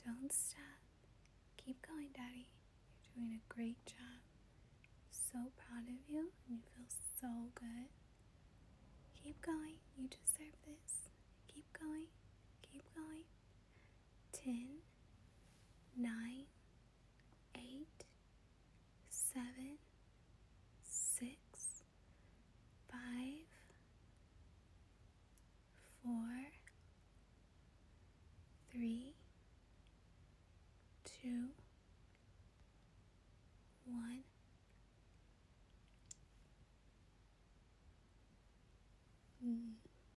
Don't stop. Keep going, Daddy. You're doing a great job. So proud of you, and you feel so good. Keep going. You deserve this. Keep going. Keep going. 10, 9, 8, 7, 6, 5, 4, 3, 2, 1.